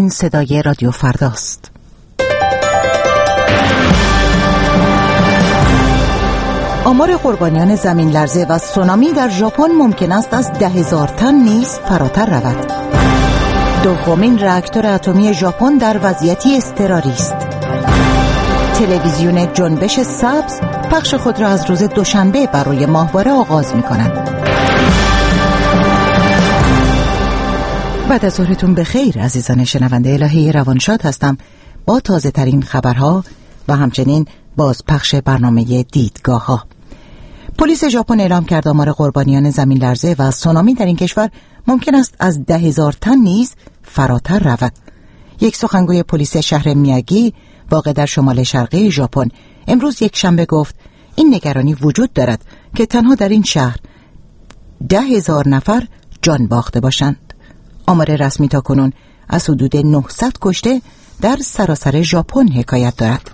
این صدای رادیو فرداست. آمار قربانیان زمین لرزه و سونامی در ژاپن ممکن است از 10,000 تن نیز فراتر رود. دومین راکتور اتمی ژاپن در وضعیتی اضطراری است. تلویزیون جنبش سبز پخش خود را از روز دوشنبه بر روی ماهواره آغاز می‌کند. بعد از ظهرتون بخیر عزیزان شنونده. الهی روانشاد هستم با تازه ترین خبرها و همچنین بازپخش برنامه دیدگاه ها. پلیس ژاپن اعلام کرد آمار قربانیان زمین لرزه و سونامی در این کشور ممکن است از 10,000 تن نیز فراتر رود. یک سخنگوی پلیس شهر میاگی واقع در شمال شرقی ژاپن امروز یک شنبه گفت این نگرانی وجود دارد که تنها در این شهر 10,000 نفر جان باخته باشند. آمار رسمی تا کنون از حدود 900 کشته در سراسر ژاپن حکایت دارد.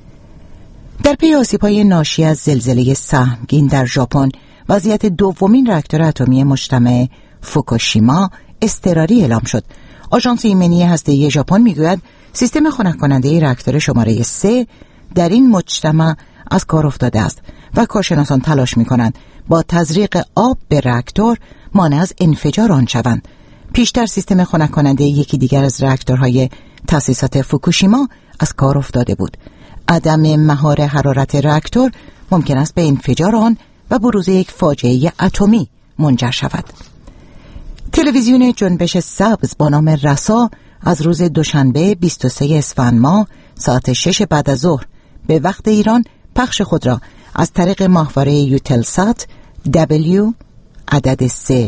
در پی آسیب‌های ناشی از زلزله سهمگین در ژاپن، وضعیت دومین راکتور اتمی مجتمع فوکوشیما اضطراری اعلام شد. آژانس ایمنی هسته‌ای ژاپن میگوید سیستم خنک کننده راکتور شماره 3 در این مجتمع از کار افتاده است و کارشناسان تلاش می‌کنند با تزریق آب به راکتور مانع از انفجار آن شوند. پیشتر سیستم خنک کننده یکی دیگر از راکتورهای تأسیسات فوکوشیما از کار افتاده بود. عدم مهار حرارت راکتور ممکن است به انفجار آن و بروز یک فاجعه اتمی منجر شود. تلویزیون جنبش سبز با نام رسا از روز دوشنبه 23 اسفند ماه ساعت 6 بعد از ظهر به وقت ایران پخش خود را از طریق ماهواره یوتلسات W عدد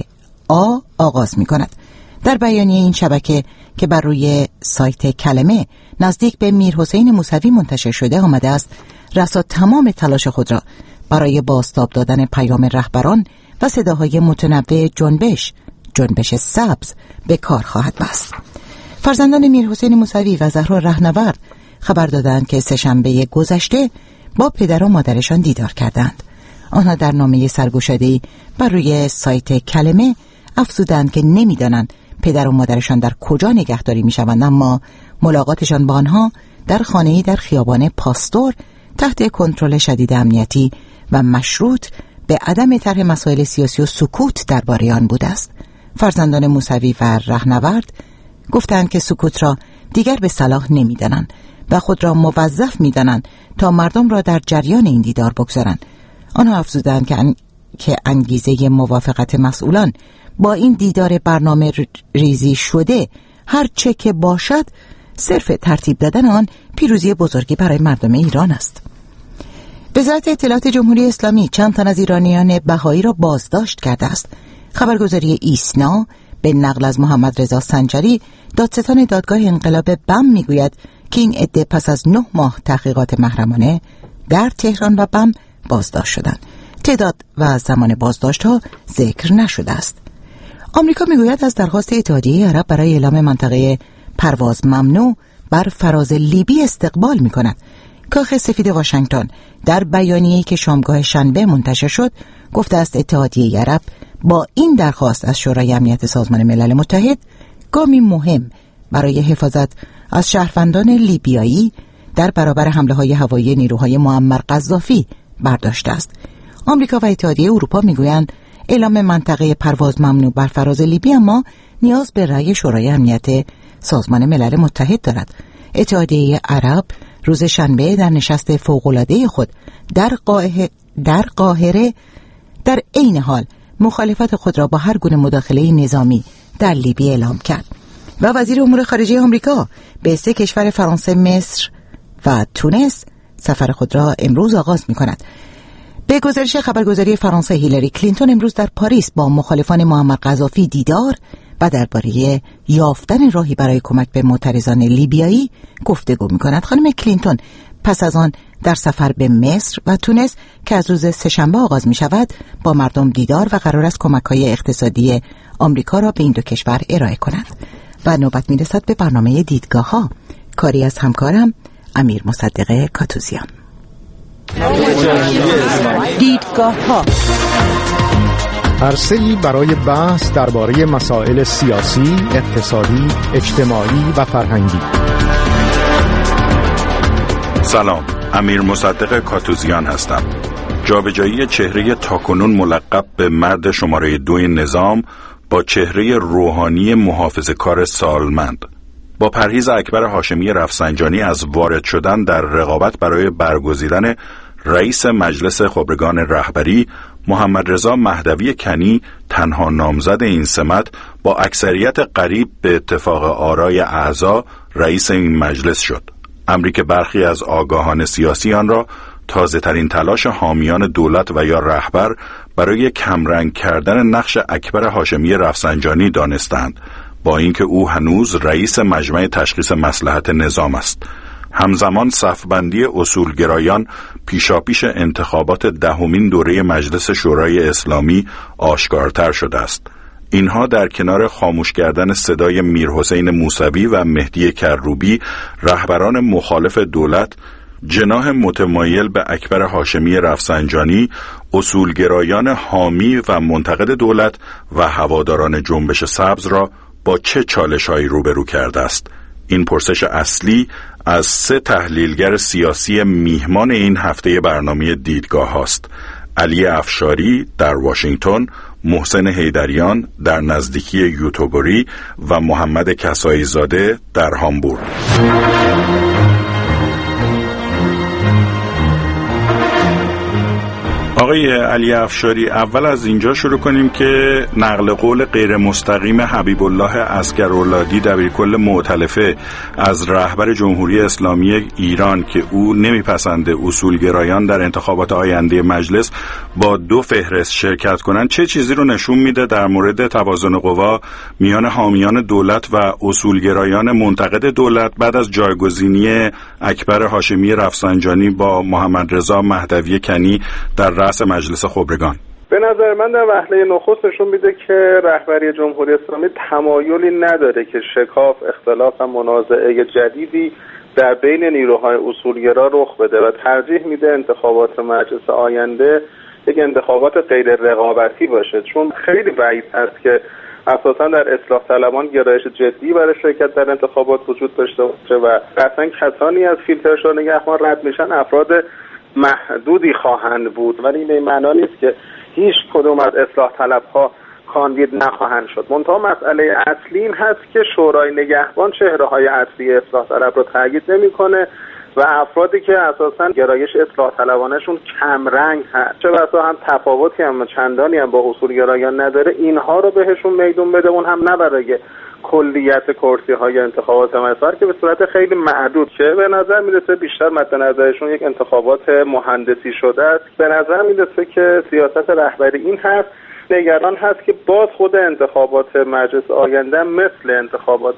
3A آغاز می کند. در بیانیه این شبکه که بر روی سایت کلمه نزدیک به میرحسین موسوی منتشر شده آمده است، رسا تمام تلاش خود را برای بازتاب دادن پیام رهبران و صداهای متنوع جنبش سبز به کار خواهد بست. فرزندان میرحسین موسوی و زهرا رهنورد خبر دادند که سه‌شنبه گذشته با پدر و مادرشان دیدار کردند. آنها در نامه سرگشاده‌ای بر روی سایت کلمه افزودند که نمی‌دانند پدر و مادرشان در کجا نگهداری می‌شوند، اما ملاقاتشان با آنها در خانه‌ای در خیابان پاستور تحت کنترل شدید امنیتی و مشروط به عدم طرح مسائل سیاسی و سکوت درباره آن بوده است. فرزندان موسوی و رهنورد گفتند که سکوت را دیگر به صلاح نمی‌دانند و خود را موظف می‌دانند تا مردم را در جریان این دیدار بگذارند. آنها افزودند که انگیزه موافقت مسئولان با این دیدار برنامه ریزی شده هر چه که باشد صرف ترتیب دادن آن پیروزی بزرگی برای مردم ایران است. وزارت اطلاعات جمهوری اسلامی چند تن از ایرانیان بهایی را بازداشت کرده است. خبرگزاری ایسنا به نقل از محمد رضا سنجری دادستان دادگاه انقلاب بم میگوید که این عده پس از 9 ماه تحقیقات محرمانه در تهران و بم بازداشت شدند. تعداد و زمان بازداشت ها ذکر نشده است. آمریکا میگوید از درخواست اتحادیه عرب برای اعلام منطقه پرواز ممنوع بر فراز لیبی استقبال میکند. کاخ سفید واشنگتن در بیانیه‌ای که شامگاه شنبه منتشر شد گفته است اتحادیه عرب با این درخواست از شورای امنیت سازمان ملل متحد گامی مهم برای حفاظت از شهروندان لیبیایی در برابر حمله‌های هوایی نیروهای معمر قذافی برداشته است. آمریکا و اتحادیه اروپا میگویند اعلام منطقه پرواز ممنوع بر فراز لیبی اما نیاز به رأی شورای امنیت سازمان ملل متحد دارد. اتحادیه عرب روز شنبه در نشست فوق‌العاده خود در قاهره در عین حال مخالفت خود را با هر گونه مداخله نظامی در لیبی اعلام کرد و وزیر امور خارجه آمریکا به 3 کشور فرانسه، مصر و تونس سفر خود را امروز آغاز می‌کند. به گزارش خبرگزاری فرانسه، هیلاری کلینتون امروز در پاریس با مخالفان معمر قذافی دیدار و درباره یافتن راهی برای کمک به معترضان لیبیایی گفتگو می‌کند. خانم کلینتون پس از آن در سفر به مصر و تونس که از روز سه‌شنبه آغاز می‌شود با مردم دیدار و قرار است کمک‌های اقتصادی آمریکا را به این 2 کشور ارائه کند. و نوبت می‌رسد به برنامه دیدگاه‌ها، کاری از همکارم امیر مصدق کاتوزیان. دیدگاه‌ها عرصه‌ای برای بحث درباره مسائل سیاسی، اقتصادی، اجتماعی و فرهنگی. سلام، امیر مصدق کاتوزیان هستم. جابجایی چهره تاکنون ملقب به مرد شماره 2 نظام با چهره روحانی محافظه‌کار سالمند. با پرهیز اکبر هاشمی رفسنجانی از وارد شدن در رقابت برای برگزیدن رئیس مجلس خبرگان رهبری، محمد رضا مهدوی کنی تنها نامزد این سمت با اکثریت قریب به اتفاق آرای اعضا رئیس این مجلس شد. امری که برخی از آگاهان سیاسی آن را تازه ترین تلاش حامیان دولت و یا رهبر برای کمرنگ کردن نقش اکبر هاشمی رفسنجانی دانستند، با اینکه او هنوز رئیس مجمع تشخیص مصلحت نظام است. همزمان صفبندی اصولگرایان پیشاپیش انتخابات 10مین دوره مجلس شورای اسلامی آشکارتر شده است. اینها در کنار خاموش کردن صدای میرحسین موسوی و مهدی کروبی، رهبران مخالف دولت، جناح متمایل به اکبر هاشمی رفسنجانی، اصولگرایان حامی و منتقد دولت و هواداران جنبش سبز را با چه چالش‌هایی روبرو کرده است؟ این پرسش اصلی از 3 تحلیلگر سیاسی میهمان این هفته برنامه دیدگاه هاست: علی افشاری در واشنگتن، محسن حیدریان در نزدیکی یوتوبری و محمد کسایی زاده در هامبورگ. آقای علی افشاری، اول از اینجا شروع کنیم که نقل قول غیر مستقیم حبیب الله عسگراللهی دبیرکل مؤتلفه از رهبر جمهوری اسلامی ایران که او نمیپسنده اصولگرایان در انتخابات آینده مجلس با 2 فهرست شرکت کنند، چه چیزی رو نشون میده در مورد توازن قوا میان حامیان دولت و اصولگرایان منتقد دولت بعد از جایگزینی اکبر هاشمی رفسنجانی با محمد رضا مهدوی کنی در رئیس مجلس خبرگان؟ به نظر من در وهله نخست نشون میده که رهبری جمهوری اسلامی تمایلی نداره که شکاف، اختلاف و منازعه جدیدی در بین نیروهای اصولگرا رخ بده و ترجیح میده انتخابات مجلس آینده یک انتخابات غیر رقابتی باشه، چون خیلی بعید است که اساسا در اصلاح طلبان گرایش جدی برای شرکت در انتخابات وجود داشته باشه و قطعا کسانی از فیلترشون نگهبان رد میشن افراد محدودی خواهند بود، ولی این معنی نیست که هیچ کدوم از اصلاح طلبها کاندید نخواهند شد. منتها مسئله اصلی این هست که شورای نگهبان چهره‌های اصلی اصلاح طلب رو تایید نمی‌کنه و افرادی که اساساً گرایش اصلاح طلبانشون کم رنگ هست، چه بسا هم تفاوتی هم چندانی هم با اصولگرایان نداره، اینها رو بهشون میدون بده، اون هم نه برای کلیت کرسی های انتخابات مصر که به صورت خیلی معدود که به نظر میرسه بیشتر مد نظرشون یک انتخابات مهندسی شده است. به نظر میرسه که سیاست رهبری این هست، نگران هست که باز خود انتخابات مجلس آینده مثل انتخابات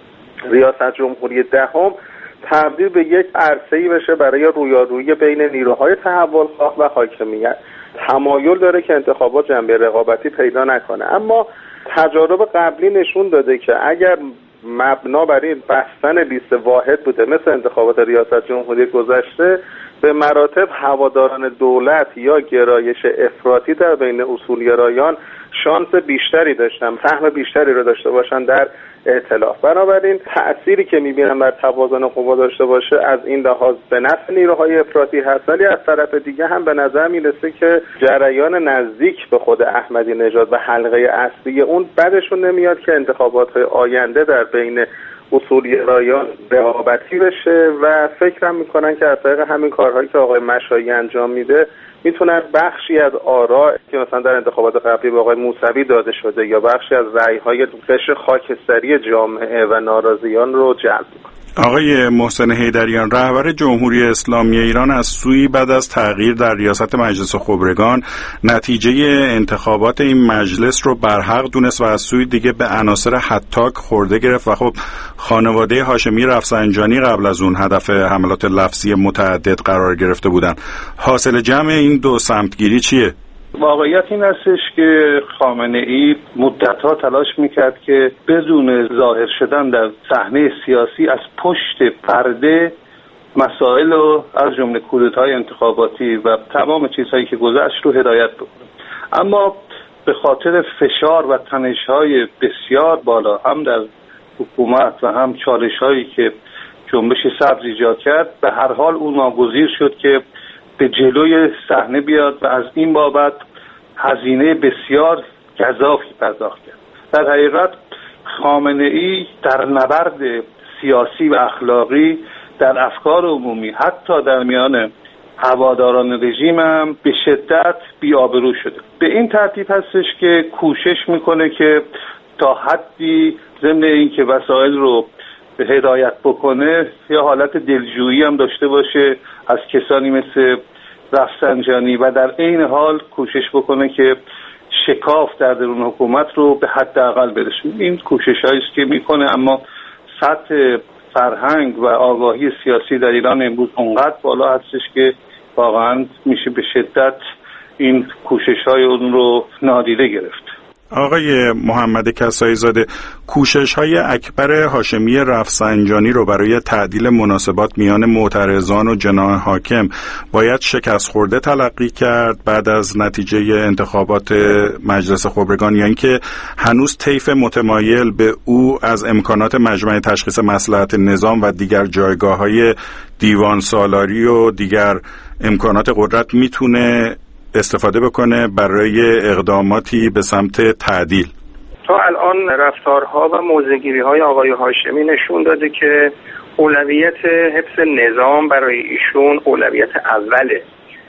ریاست جمهوری 10 تبدیل به یک عرصه‌ای بشه برای رویارویی بین نیروهای تحولخواه و حاکمیت. تمایل داره که انتخابات جنبه رقابتی پیدا نکنه، اما تجارب قبلی نشون داده که اگر مبنا بر این بستن لیست واحد بوده مثل انتخابات ریاست جمهوری گذشته، به مراتب هواداران دولت یا گرایش افراطی در بین اصولگرایان شانس بیشتری داشتن، سهم بیشتری رو داشته باشن در ائتلاف. بنابراین تأثیری که می‌بینم بر توازن قوا داشته باشه از این لحاظ به نفع نیروهای افراطی هست، ولی از طرف دیگه هم به نظر میرسه که جریان نزدیک به خود احمدی نژاد و حلقه اصلی اون بعدشون نمیاد که انتخابات‌های آینده در بین اصولگرایان رقابتی بشه و فکرم میکنن که از طریق همین کارهایی که آقای مشایی انجام میده میتونن بخشی از آراء که مثلا در انتخابات قبلی به آقای موسوی داده شده یا بخشی از رأی‌های قشر خاکستری جامعه و ناراضیان رو جلب کنن. آقای محسن حیدریان، رهبر جمهوری اسلامی ایران از سوی بعد از تغییر در ریاست مجلس خبرگان نتیجه انتخابات این مجلس رو برحق دونست و از سوی دیگه به عناصر هتاک خورده گرفت و خب خانواده هاشمی رفسنجانی قبل از اون هدف حملات لفظی متعدد قرار گرفته بودن. حاصل جمع این 2 سمتگیری چیه؟ واقعیت این هستش که خامنه‌ای مدت‌ها تلاش میکرد که بدون ظاهر شدن در صحنه سیاسی از پشت پرده مسائل رو از جمله کودتای انتخاباتی و تمام چیزهایی که گذشت رو هدایت بکنه. اما به خاطر فشار و تنش‌های بسیار بالا هم در حکومت و هم چالش‌هایی که جنبش سبز ایجاد کرد، به هر حال او ناگزیر شد که به جلوی صحنه بیاد و از این بابت هزینه بسیار گزافی پرداخت کرد. در حقیقت خامنه‌ای در نبرد سیاسی و اخلاقی در افکار عمومی حتی در میان هواداران رژیم هم به شدت بی‌آبرو شده. به این ترتیب هستش که کوشش میکنه که تا حدی ضمن اینکه وسایل رو هدایت بکنه یا حالت دلجویی هم داشته باشه از کسانی مثل رفسنجانی و در عین حال کوشش بکنه که شکاف در درون حکومت رو به حداقل برسونه. این کوشش‌هایی است که میکنه، اما سطح فرهنگ و آگاهی سیاسی در ایران امروز اونقدر بالا هستش که واقعا میشه به شدت این کوشش‌های اون رو نادیده گرفت. آقای محمد کسایی زاده، کوشش‌های اکبر هاشمی رفسنجانی رو برای تعدیل مناسبات میان معترضان و جناح حاکم باید شکست خورده تلقی کرد بعد از نتیجه انتخابات مجلس خبرگان، یا اینکه هنوز طیف متمایل به او از امکانات مجمع تشخیص مصلحت نظام و دیگر جایگاه‌های دیوان سالاری و دیگر امکانات قدرت میتونه استفاده بکنه برای اقداماتی به سمت تعدیل؟ تا الان رفتارها و موضع‌گیری‌های آقای هاشمی نشون داده که اولویت حفظ نظام برای ایشون اولویت اوله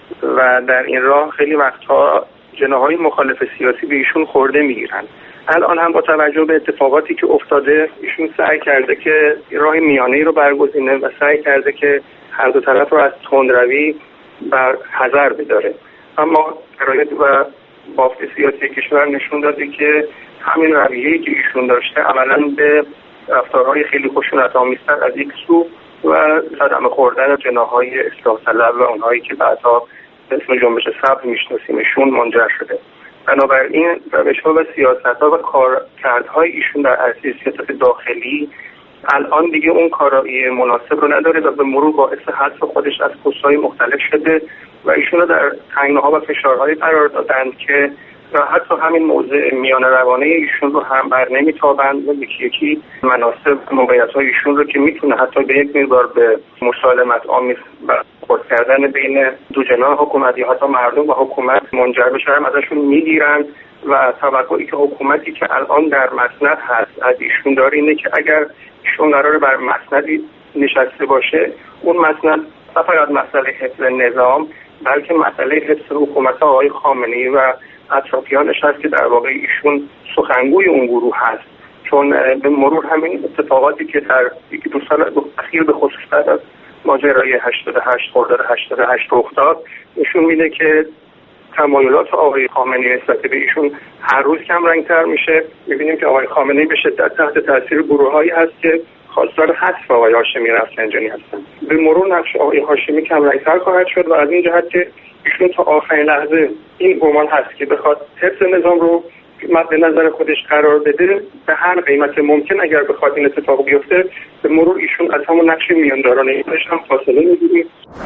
و در این راه خیلی وقتها جناح‌های مخالف سیاسی به ایشون خورده میگیرن. الان هم با توجه به اتفاقاتی که افتاده ایشون سعی کرده که راه میانه‌ای رو برگزینه و سعی کرده که هر دو طرف رو از تندروی بر حذر بداره، اما شرایط و بافت سیاسی کشور نشون داده که همین رویه‌ای که ایشون داشته عملاً به رفتارهای خیلی خشونت‌آمیزتر از یک سو و صدمه خوردن جناح‌های اصلاح طلب و اونهایی که بعدها به اسم جنبش سبز میشناسیمشون منجر شده. بنابراین روش‌ها و سیاست‌ها و کارکردهای ایشون در عرصه سیاست داخلی الان دیگه اون کارایی مناسب رو نداره و به مرور باعث حذف خودش از پست‌های مختلف شده و ایشون رو در تنگناها و فشارهایی قرار دادند که حتی همین موضع میان روانه ایشون رو هم بر نمیتابند و یکی یکی مناسب موقعیت‌های ایشون رو که میتونه حتی به یک مقدار به مسالمت آمیز برخورد کردن بین دو جناح حکومت یا حتی مردم و حکومت منجر بشه هم ازشون میگیرند و توقعی که حکومتی که الان در مسند هست از ایشون داره اینه که اگر ایشون قراره بر مسندی نشسته باشه، اون مسند نه فقط مسئله حفظ نظام بلکه مسئله حفظ حکومت آقای خامنه‌ای و اطرافیانش هست که در واقع ایشون سخنگوی اون گروه هست، چون به مرور همین اتفاقاتی که در یکی دو سال اخیر به خصوص بعد از ماجرای 88 خرداد 88 رخ داد نشون میده که تمایلات آقای خامنه‌ای نسبت به ایشون هر روز کم رنگ‌تر میشه. می‌بینیم که آقای خامنه‌ای به شدت تحت تاثیر گروه‌هایی هست که خواستار حذف آقای هاشمی رفسنجانی هستند. به مرور نقش آقای هاشمی کم رنگ‌تر خواهد شد و از این جهت که ایشون تا آخرین لحظه این گمان هست که بخواد حفظ نظام رو مد نظر خودش قرار بده، به هر قیمت ممکن اگر بخواد این اتفاق بیفته به مرور ایشون از همون نقش میاندارانه ایشون هم فاصله می‌گیره.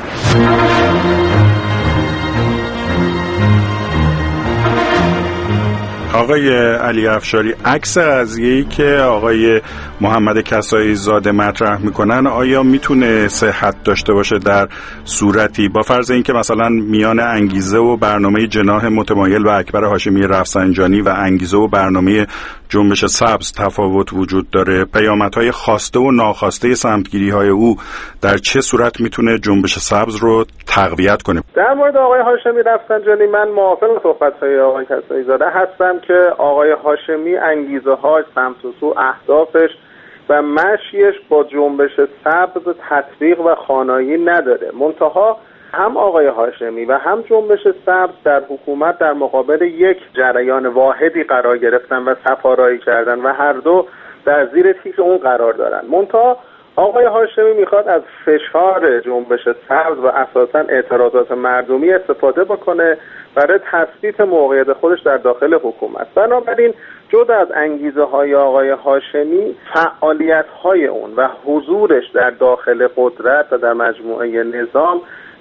آقای علی افشاری، عکس قضیه‌ای که آقای محمد کسایی زاده مطرح میکنن آیا میتونه صحت داشته باشه در صورتی با فرض اینکه مثلا میان انگیزه و برنامه جناح متمایل و اکبر هاشمی رفسنجانی و انگیزه و برنامه جنبش سبز تفاوت وجود داره؟ پیامدهای خواسته و ناخواسته سمتگیری‌های او در چه صورت میتونه جنبش سبز رو تقویت کنه؟ در مورد آقای هاشمی رفسنجانی من موافق صحبت‌های آقای کسایی زاده هستم که آقای هاشمی انگیزه‌هاش، سمت و سو، اهدافش و مشیش با جنبش سبز تطبیق و خوانایی نداره. منتها هم آقای هاشمی و هم جنبش سبز در حکومت در مقابل یک جریان واحدی قرار گرفتن و سفارایی کردن و هر دو در زیر تیغ اون قرار دارن. منتها آقای هاشمی میخواد از فشار جنبش سبز و اساساً اعتراضات مردمی استفاده بکنه برای تثبیت موقعیت خودش در داخل حکومت. بنابراین جدا از انگیزه های آقای هاشمی، فعالیت های اون و حضورش در داخل قدرت و در مجموعه نظام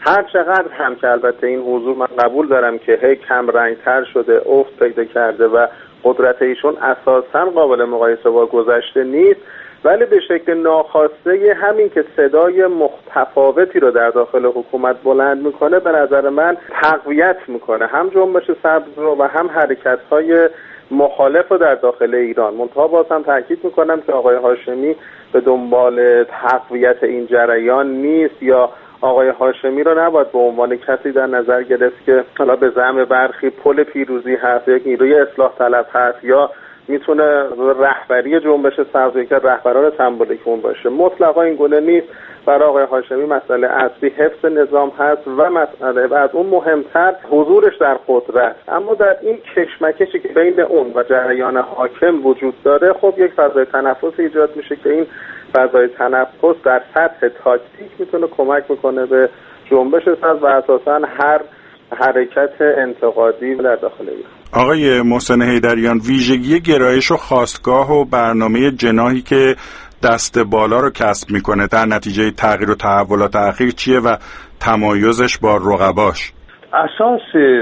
هر چقدر هم که البته این حضور من قبول دارم که هی کم رنگتر شده، افت پیدا کرده و قدرت ایشون اساساً قابل مقایسه با گذشته نیست، ولی به شکل ناخواسته همین که صدای متفاوتی رو در داخل حکومت بلند میکنه به نظر من تقویت میکنه هم جنبش سبز رو و هم حرکت‌های مخالف رو در داخل ایران. منتها باز هم تاکید میکنم که آقای هاشمی به دنبال تقویت این جریان نیست یا آقای هاشمی رو نباید به عنوان کسی در نظر گرفت که حالا به زعم برخی پل پیروزی هست، یک نیروی اصلاح طلب هست یا میتونه رهبری جنبش سبز که رهبران سمبولیک اون باشه. مطلقا این گونه نیست. برای آقای هاشمی مسئله اصلی حفظ نظام هست و مسئله بعد اون مهمتر حضورش در قدرت. اما در این کشمکشی که بین اون و جریان حاکم وجود داره، خب یک فضای تنفس ایجاد میشه که این فضای تنفس در سطح تاکتیک میتونه کمک بکنه به جنبش سبز و اساساً هر حرکت انتقادی در داخل ایران. آقای محسن حیدریان، ویژگی گرایش و خواستگاه و برنامه جناحی که دست بالا رو کسب میکنه در نتیجه تغییر و تحولات اخیر چیه و تمایزش با رقباش؟ اساس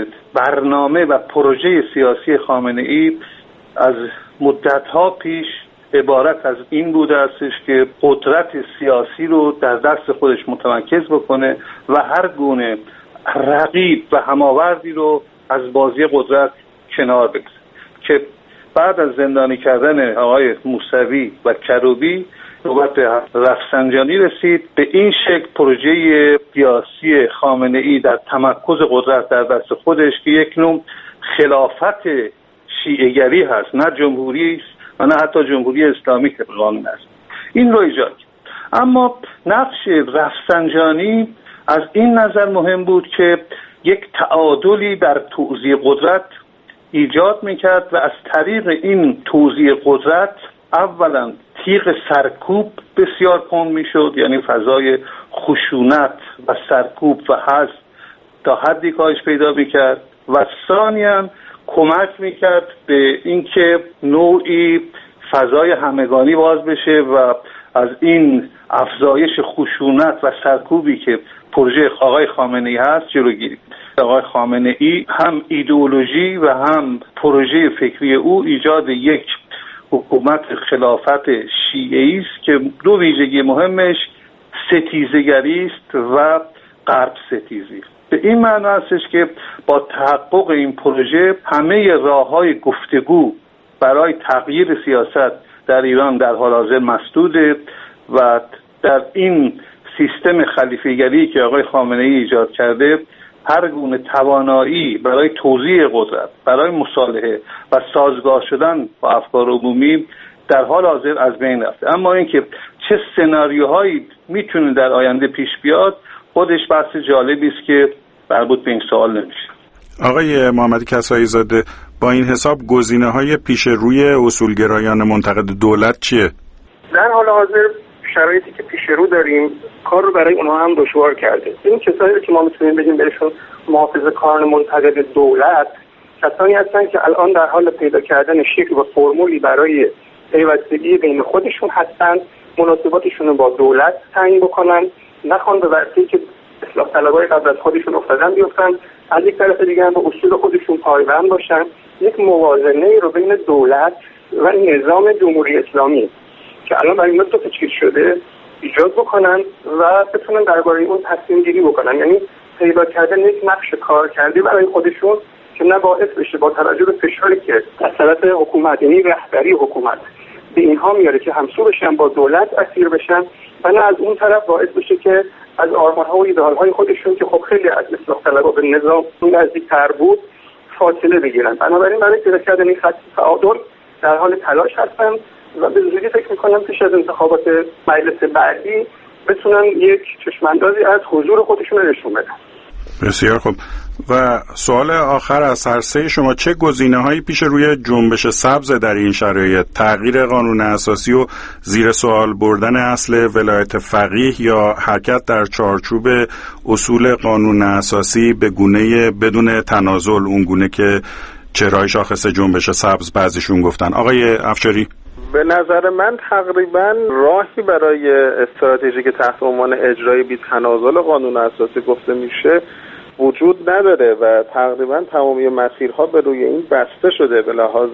برنامه و پروژه سیاسی خامنه‌ای از مدت‌ها پیش عبارت از این بوده استش که قدرت سیاسی رو در دست خودش متمرکز بکنه و هر گونه رقیب و هماوردی رو از بازی قدرت کنار بگذاره، که بعد از زندانی کردن آقای موسوی و کروبی نوبت به رفسنجانی رسید. به این شکل پروژه سیاسی خامنه‌ای در تمرکز قدرت در دست خودش که یک نوع خلافت شیعه‌گری هست، نه جمهوری است و نه حتی جمهوری اسلامی که قانون است، این رو ایجاد کرد. اما نقش رفسنجانی از این نظر مهم بود که یک تعادلی در توزیع قدرت ایجاد میکرد و از طریق این توزیع قدرت اولا تیغ سرکوب بسیار کند میشد، یعنی فضای خشونت و سرکوب و حزم تا حدی کاهش پیدا میکرد و ثانیاً کمک میکرد به اینکه نوعی فضای همگانی باز بشه و از این افزایش خشونت و سرکوبی که پروژه آقای خامنه‌ای هست جلوگیری. آقای خامنه‌ای هم ایدئولوژی و هم پروژه فکری او ایجاد یک حکومت خلافت شیعی است که دو ویژگی مهمش ستیزگری است و غرب ستیزی. به این معنی هستش که با تحقق این پروژه همه راه‌های گفتگو برای تغییر سیاست در ایران در حال حاضر مسدوده و در این سیستم خلیفه‌گری که آقای خامنه‌ای ایجاد کرده هر گونه توانایی برای توزیع قدرت، برای مصالحه و سازگار شدن با افکار عمومی در حال حاضر از بین رفته. اما اینکه چه سناریوهایی میتونه در آینده پیش بیاد خودش بحث جالبی است که مربوط به این سوال نمیشه. آقای محمدی کسایی زاده، با این حساب گزینه‌های پیش روی اصولگرایان منتقد دولت چیه؟ در حال حاضر شرایطی که پیش رو داریم کار رو برای اونها هم دشوار کرده. این کسایی که ما میتونیم بگیم بهشون محافظه‌کاران منتقد دولت کسانی هستن که الان در حال پیدا کردن شکل و فرمولی برای پیوستگی بین خودشون هستن، مناسباتشون رو با دولت تعیین بکنن، نخوان به ورطه‌ای که اصلاح طلبای قبل از خودشون افتادن بیفتن، از یک طرف دیگه هم به اصول خودشون پایبند باشن، یک موازنه رو بین دولت و نظام جمهوری اسلامی که الان برای ما تشکیل شده ایجاد بکنن و بتونن درباره اون تصمیم گیری بکنن. یعنی پیدا کردن یک نقش کارکردی برای خودشون که نه باعث بشه با توجه به فشاری که از طرف حکومت، یعنی رهبری حکومت به اینها میاره که همسو بشن با دولت، اسیر بشن، و نه از اون طرف باعث بشه که از آرمان‌ها و ایده‌های خودشون که خب خیلی از اصلاح طلبها به نظام نزدیک‌تر بود فاصله بگیرن. بنابراین برای پیدا کردن این خط تعادل در حال تلاش هستن و به زودی فکر می‌کنم پیش از انتخابات مجلس بعدی بتونن یک چشم‌اندازی از حضور خودشون رو نشون بدن. بسیار خوب. و سوال آخر از هر سه شما، چه گزینه‌هایی پیش روی جنبش سبز در این شرایط؟ تغییر قانون اساسی و زیر سوال بردن اصل ولایت فقیه یا حرکت در چارچوب اصول قانون اساسی به گونه بدون تنازل، اون گونه که چهره‌های شاخص جنبش سبز بعضیشون گفتن؟ آقای افشاری. به نظر من تقریبا راهی برای استراتژی که تحت عنوان اجرای بی‌تنازل قانون اساسی گفته میشه وجود نداره و تقریبا تمامی مسیرها به روی این بسته شده. به لحاظ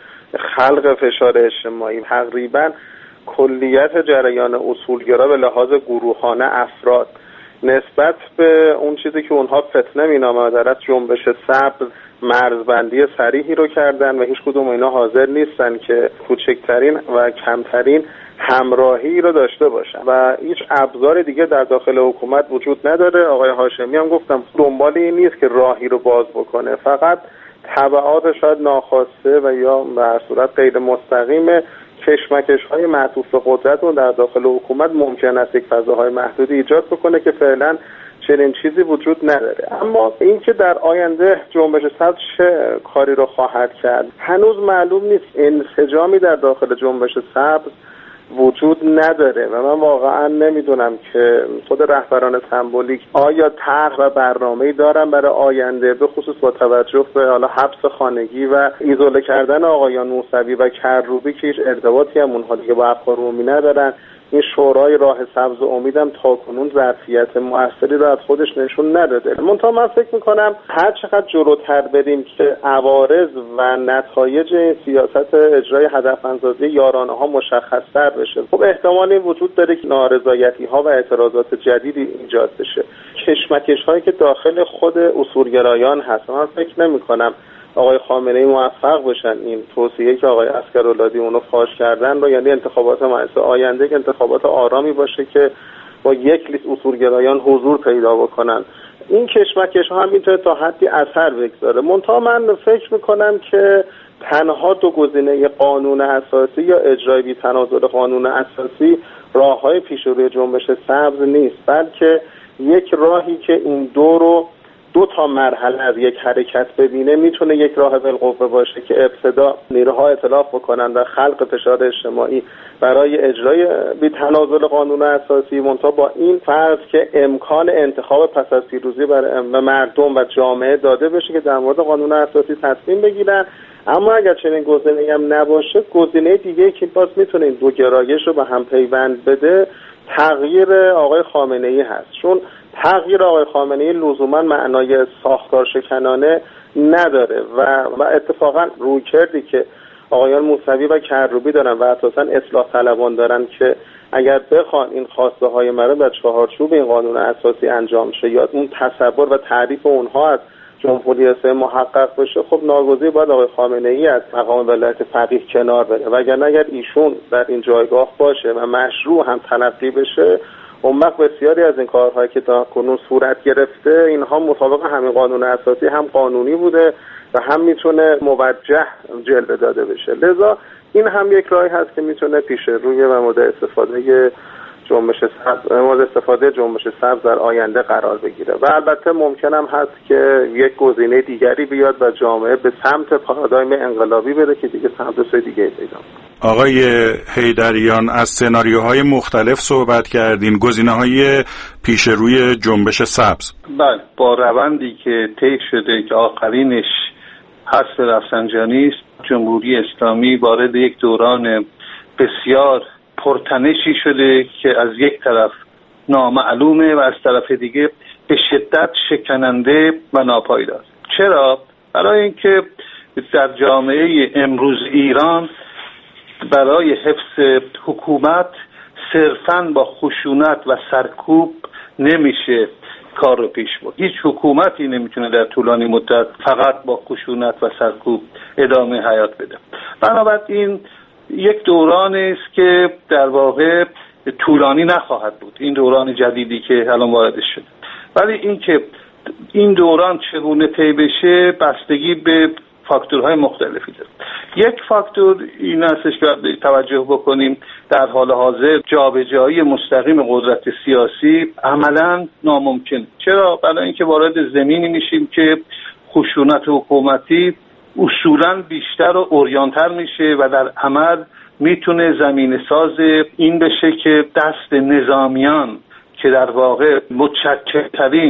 خلق فشار اجتماعی تقریبا کلیت جریان اصولگرا به لحاظ گروهانه افراد نسبت به اون چیزی که اونها فتنه مینامند در از جنبش سبز مرزبندی صریحی رو کردن و هیچ کدوم اینا حاضر نیستن که کوچکترین و کمترین همراهی رو داشته باشن و هیچ ابزار دیگه در داخل حکومت وجود نداره. آقای هاشمی هم گفتم دنبال این نیست که راهی رو باز بکنه، فقط تبعات شاید ناخواسته و یا به هر صورت غیر مستقیم کشمکش‌های معطوف به قدرت رو در داخل حکومت ممکن است یک فضاهای محدودی ایجاد بکنه که فعلا چنین چیزی وجود نداره. اما اینکه در آینده جنبش سبز چه کاری رو خواهد کرد هنوز معلوم نیست. انسجامی در داخل جنبش سبز وجود نداره و من واقعا نمیدونم که خود رهبران سمبولیک آیا طرح و برنامه‌ای دارن برای آینده، به خصوص با توجه به حالا حبس خانگی و ایزوله کردن آقایان موسوی و کروبی که هیچ ارتباطی هم اونها دیگه با افکار عمومی ندارن. این شورای راه سبز امیدم تاکنون ظرفیت موثری رو از خودش نشون نداده. منتها من فکر میکنم هر چقدر جلوتر بریم که عوارض و نتایج این سیاست اجرای هدفمندسازی یارانه ها مشخص‌تر بشه، خب احتمال این وجود داره که نارضایتی ها و اعتراضات جدیدی ایجاد بشه. کشمکش هایی که داخل خود اصولگرایان هست، من فکر نمی‌کنم آقای خامنه‌ای موفق بشن این توصیه که آقای عسکرالعادی اونو فاش کردن رو، یعنی انتخابات مجلس آینده که انتخابات آرامی باشه که با یک لیست اصولگرایان حضور پیدا بکنن، این کشمکش ها هم میتونه تا حدی اثر بگذاره. منتها من فکر میکنم که تنها دو گزینه قانون اساسی یا اجرای بی‌تنازل قانون اساسی راههای پیش روی جنبش سبز نیست، بلکه یک راهی که این دو تا مرحله از یک حرکت ببینه میتونه یک راه بالقوه باشه که ابتدا نیروها ائتلاف بکنن و خلق فشار اجتماعی برای اجرای بی‌تنازل قانون اساسی، منتها با این فرض که امکان انتخاب پس از پیروزی برای مردم و جامعه داده بشه که در مورد قانون اساسی تصمیم بگیرن. اما اگر چنین گزینه‌ای هم نباشه، گزینه دیگه که باز میتونه این دو گرایش رو به هم پیوند بده تغییر آقای خامنه‌ای هست، چون تغییر آقای خامنه‌ای لزوما معنای ساختار شکنانه نداره و اتفاقا رویکردی که آقایان موسوی و کروبی دارن و اساسا اصلاح طلبان دارن که اگر بخوان این خواسته های مربوط به چهارچوب این قانون اساسی انجام شه یا اون تصور و تعریف اونها از جمهوری اسلامی محقق بشه، خب ناگزیر باید آقای خامنه‌ای از مقام ولایت فقیه کنار بره، وگرنه اگر ایشون در این جایگاه باشه و مشروع هم تلقی بشه، اون وقت بسیاری از این کارهایی که تا کنون صورت گرفته اینها مطابق همین قانون اساسی هم قانونی بوده و هم میتونه موجه جلوه داده بشه. لذا این هم یک راهی هست که میتونه پیش روی و مورد استفاده جنبش سبز در آینده قرار بگیره و البته ممکن هم هست که یک گزینه دیگری بیاد و جامعه به سمت پارادایم انقلابی بره که دیگه سمت سوی دیگه پیدا. آقای حیدریان، از سناریوهای مختلف صحبت کردین، گزینه‌های پیش روی جنبش سبز. بله، با روندی که طی شده که آخرینش حذف رفسنجانی است، جمهوری اسلامی وارد یک دوران بسیار پرتنشی شده که از یک طرف نامعلومه و از طرف دیگه به شدت شکننده و ناپایدار. چرا؟ برای اینکه در جامعه امروز ایران برای حفظ حکومت صرفاً با خشونت و سرکوب نمیشه کار رو پیش برد. هیچ حکومتی نمیتونه در طولانی مدت فقط با خشونت و سرکوب ادامه حیات بده. بنابراین یک دورانی است که در واقع طولانی نخواهد بود، این دوران جدیدی که الان وارد شده. ولی اینکه این دوران چگونه طی بشه بستگی به فاکتورهای مختلفی داره. یک فاکتور این هستش که باید توجه بکنیم، در حال حاضر جابجایی مستقیم قدرت سیاسی عملاً ناممکن. چرا؟ برای اینکه وارد زمینی میشیم که خشونت حکومتی اصولاً بیشتر و عریان‌تر میشه و در عمل میتونه زمینه ساز این بشه که دست نظامیان که در واقع متشکل‌ترین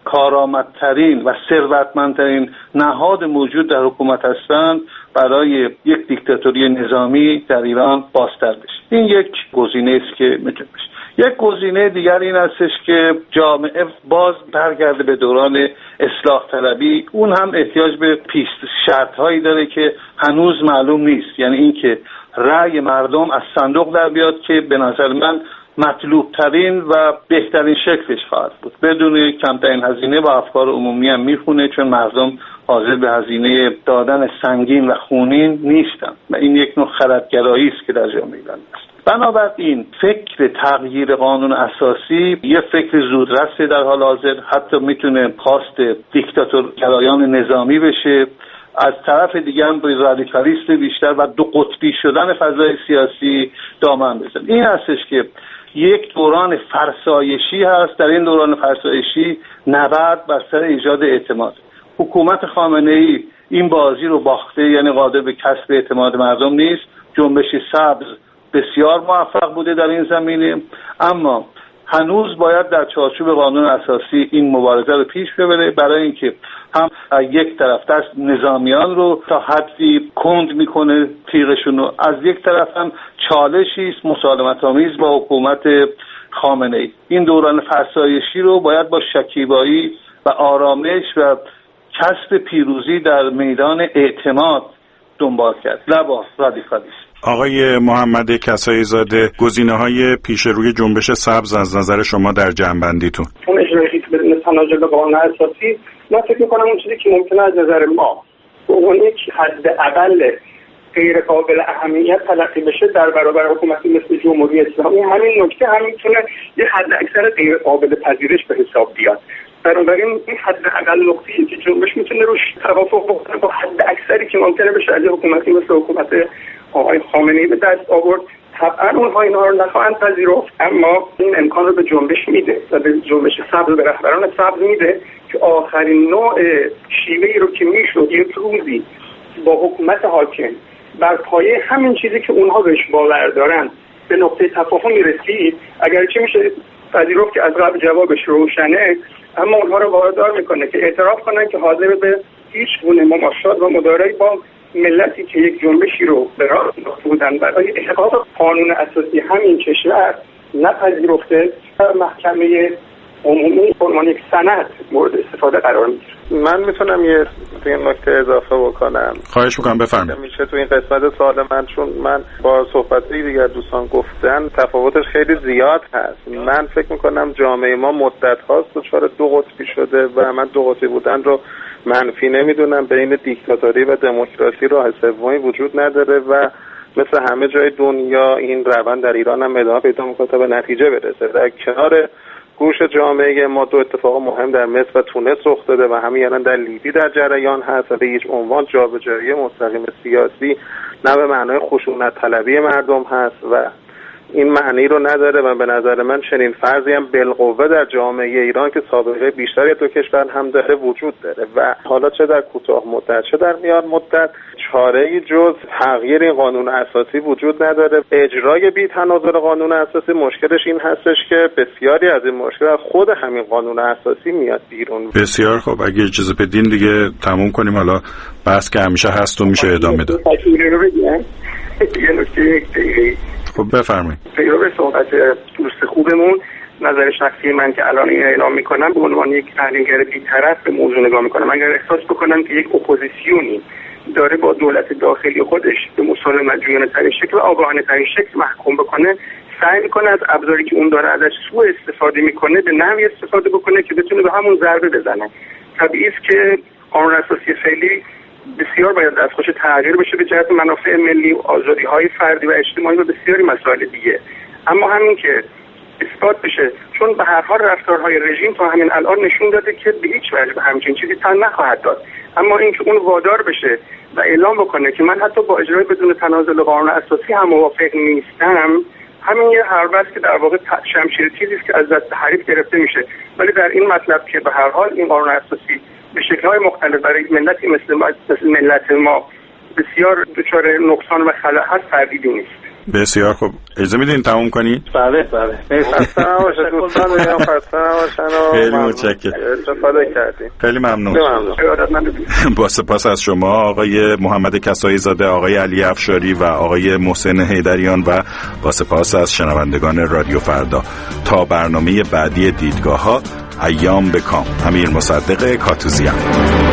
کارآمدترین و ثروتمندترین نهاد موجود در حکومت هستند برای یک دیکتاتوری نظامی در ایران بازتر بشه. این یک گزینه است که میتونه بشه. یک گزینه دیگر این هستش که جامعه باز برگرده به دوران اصلاح طلبی. اون هم احتیاج به شرط هایی داره که هنوز معلوم نیست، یعنی این که رأی مردم از صندوق در بیاد که به نظر من مطلوب ترین و بهترین شکلش خواهد بود. بدون کمترین هزینه و افکار عمومی هم میخونه، چون مردم حاضر به هزینه دادن سنگین و خونین نیستن و این یک نوع خردگرایی است که در جامعه ایران است. بنابراین فکر تغییر قانون اساسی یه فکر زودرسه در حال حاضر، حتی میتونه خواست دیکتاتورگرایان نظامی بشه. از طرف دیگه هم به رادیکالیسم بیشتر و دو قطبی شدن فضای سیاسی دامن بزنه. این هستش که یک دوران فرسایشی هست. در این دوران فرسایشی نبرد بر سر ایجاد اعتماد. حکومت خامنه‌ای این بازی رو باخته، یعنی قادر به کسب اعتماد مردم نیست. جنبش سبز بسیار موفق بوده در این زمینه، اما هنوز باید در چارچوب قانون اساسی این مبارزه رو پیش ببره، برای اینکه هم یک طرف دست نظامیان رو تا حدی کند میکنه تیغشون رو، از یک طرف هم چالشی است مسالمت آمیز با حکومت خامنه ای. این دوران فرسایشی رو باید با شکیبایی و آرامش و کسب پیروزی در میدان اعتماد دنبال کرد، نه با رادیکالیسم. آقای محمد کسایی زاده، گزینه‌های پیش روی جنبش سبز از نظر شما در جمع‌بندیتون؟ اون اجرایی که بدون تنازل به قانون اساسی، من فکر می‌کنم اون چیزی که ممکنه از نظر ما اون یک حداقل غیر قابل اهمیت تلقی بشه در برابر حکومتی مثل جمهوری اسلامی، همین نکته هم میتونه یه حد اکثر غیر قابل پذیرش به حساب بیاد. بنابراین این حداقل نقطه‌ای که جنبش میتونه روش توافق بکنه با حد اکثری که ممکنه بشه از حکومتی مثل حکومت آقای خامنه‌ای به دست آورد. طبعا اونها اینها رو نخواهند پذیرفت، اما این امکان رو به جنبش میده و به جنبش سبز، به رهبران سبز میده که آخرین نوع شیوه‌ای رو که میشد یک روزی با حکومت حاکم بر پایه همین چیزی که اونها بهش باور دارن به نقطه تفاهمی رسید، اگرچه میشه پذیرفت که از قبل جوابش روشنه، اما اونها رو وادار میکنه که اعتراف کنن که حاضر به هیچ گونه مماشات و مدارایی با ملتی که یک جنبشی رو به راه انداخته بودن برای احقاق قانون اساسی همین کشور نپذیرفته در محکمه عمومی عنوان یک سند مورد استفاده قرار میگیره. من میتونم یه این نکته اضافه بکنم؟ خواهش میکنم بفرمایید. میشه تو این قسمت سوال من، چون من با صحبت‌های دیگر دوستان گفتن تفاوتش خیلی زیاد هست. من فکر میکنم جامعه ما مدت هاست دچار دو قطبی شده و من دو قطبی بودن رو منفی نمیدونم. بین دیکتاتوری و دموکراسی راه سومی وجود نداره و مثل همه جای دنیا این روند در ایران هم ادامه پیدا میکنه تا به نتیجه برسه. در کنار گوش جامعه ما دو اتفاق مهم در مصر و تونس رخ داده و همین الان در لیبی در جریان هست و به هیچ عنوان جابجایی مستقیم سیاسی نه به معنای خشونت طلبی مردم هست و این معنی رو نداره و به نظر من چنین فرضی هم بالقوه در جامعه ایران که سابقه بیشتری دو کشور هم داره وجود داره و حالا چه در کوتاه مدت چه در میان مدت چاره‌ای جز تغییر این قانون اساسی وجود نداره. اجرای بی تناظر قانون اساسی مشکلش این هستش که بسیاری از این مشکل از خود همین قانون اساسی میاد بیرون. بسیار خب، اگه اجازه بدین دیگه تموم کنیم، حالا بحث که همیشه هست و میشه ادامه داد. خب بفرمایید. پیرو صحبت دوست خوبمون، نظر شخصی من که الان این اعلام میکنم به عنوان یک تحلیلگر بی‌طرف به موضوع نگاه میکنم. اگر احساس بکنم که یک اپوزیسیونی داره با دولت داخلی خودش به مسالمت جویانه ترین شکل و آگاهانه ترین شکل محکوم بکنه، سعی میکنه از ابزاری که اون داره ازش سوء استفاده میکنه به نحوی استفاده بکنه که بتونه به همون ضربه بزنه. طبیعی است که قانون اساسی فعلی بسیار باید دستخوش تغییر بشه به جهت منافع ملی و آزادی‌های فردی و اجتماعی و بسیاری مسائل دیگه، اما همین که اثبات بشه، چون به هر حال رفتارهای رژیم تا همین الان نشون داده که به هیچ وجه به همچین چیزی تن نخواهد داد، اما اینکه اون وادار بشه و اعلام بکنه که من حتی با اجرای بدون تنازل قانون اساسی هم موافق نیستم، همین یه حربه است که در واقع شمشیر چیزی است که از دست حریف گرفته میشه. ولی در این مطلب که به هر حال این قانون اساسی به شکل‌های مختلف برای ملتی مثل ملت ما بسیار دچار نقصان و خلأ هست، تردیدی نیست. بسیار خوب، اجازه میدین تموم کنید؟ بله بله. خسته نباشید دوستان، میگم خسته نباشن. خیلی متشکرم، استفاده کردیم. خیلی ممنون. با سپاس از شما آقای محمد کسایی زاده، آقای علی افشاری و آقای محسن حیدریان و با سپاس از شنوندگان رادیو فردا. تا برنامه بعدی دیدگاه‌ها، ایام به کام. امیر مصدق کاتوزیان.